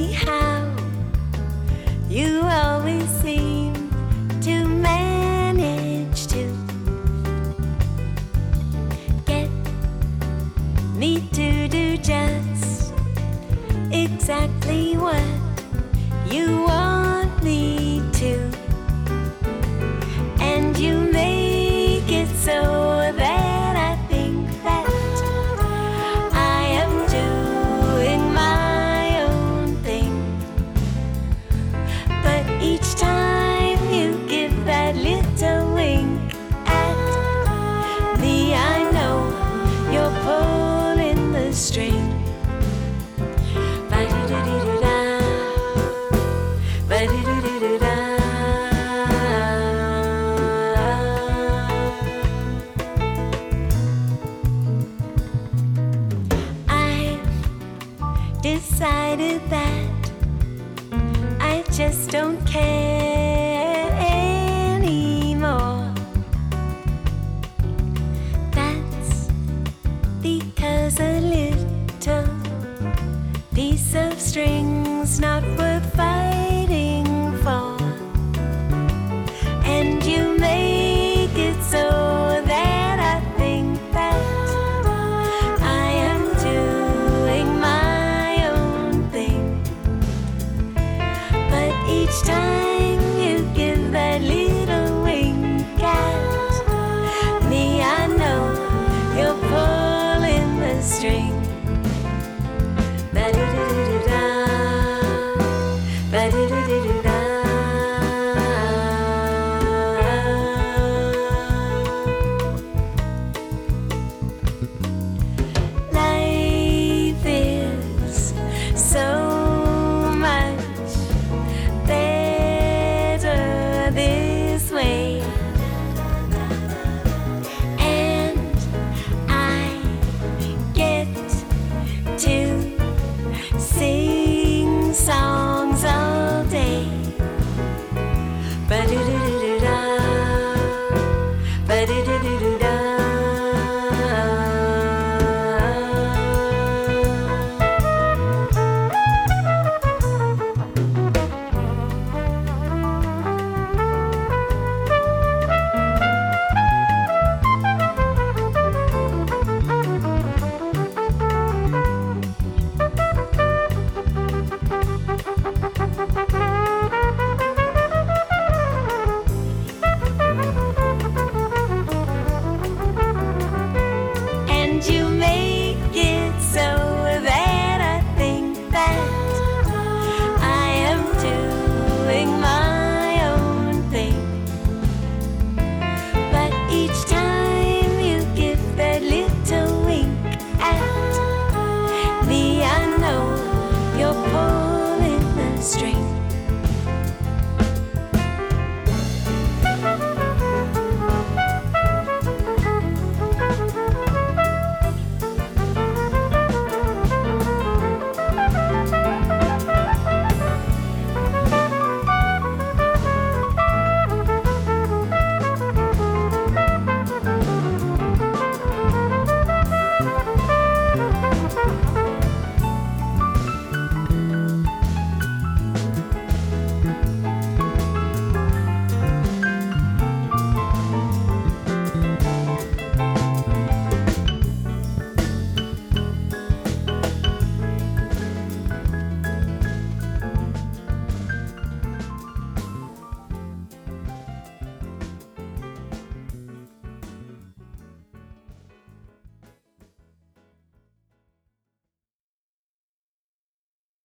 how you always seem to manage to get me to do just exactly what you want me to. And you make it so that I think that I am doing my own thing. But each time you give that little wink at me, I know you're pulling the string. Ba-do-do-do-do-da, ba-do-do-do-do-da. Decided that I just don't care anymore. That's because a little piece of string's not worth fighting for. And you make it so that I think that I am doing my each time